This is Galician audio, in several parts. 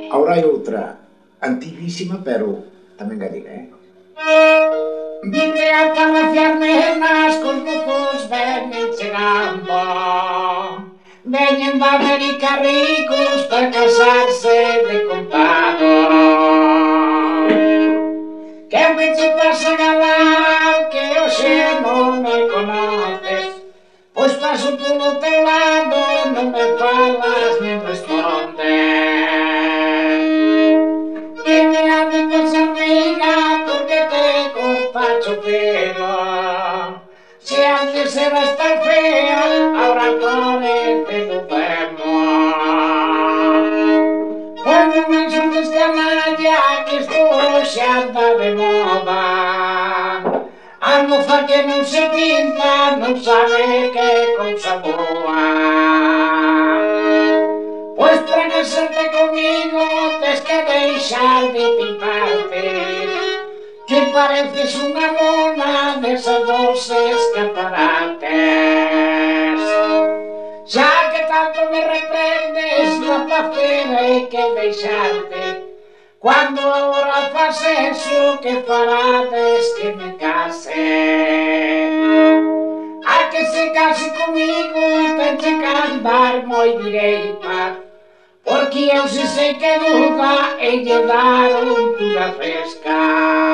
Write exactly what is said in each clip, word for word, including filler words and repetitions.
Ahora hai outra antiguísima, pero tamén gallega, eh? Vine a parrafiar nenas cos mozos veñen chegando. Veñen da América ricos para casarse de contado. Que me che pasa galán que hoxe non me conoces, pois paso polo teu lado, non me falas nin respondes. Que me hables amiga porque te cortacho pelo. Se antes eras tan fea, ahora pareces lo vemos. Pois non me insultes canalla, que isto hoxe anda de moda. A moza que non se pinta non sabe que cousa boa. Pois para casarte comigo tes que deixar de pintarte, que pareces unha mona desas dos escaparates. Xa que tanto me reprendes, rapaz, hai que deixarte. Cuando agora fas eso, que farades que me case? A que se case comigo tenche que andar moi direita, porque eu se sei que duda e lle dar untura fresca.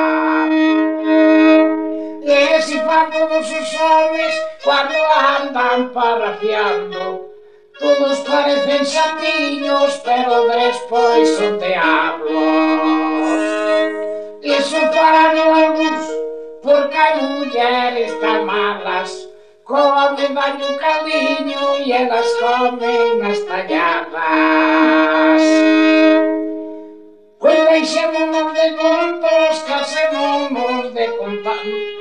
E se fan todos os homes cando andan parrafiando, todos parecen santiños, pero despois son diablos. Iso farán algúns, porque hai mulleres tan malas, come dan o caliño e elas comen as talladas. Pois deixémonos de contos, casémonos de contar.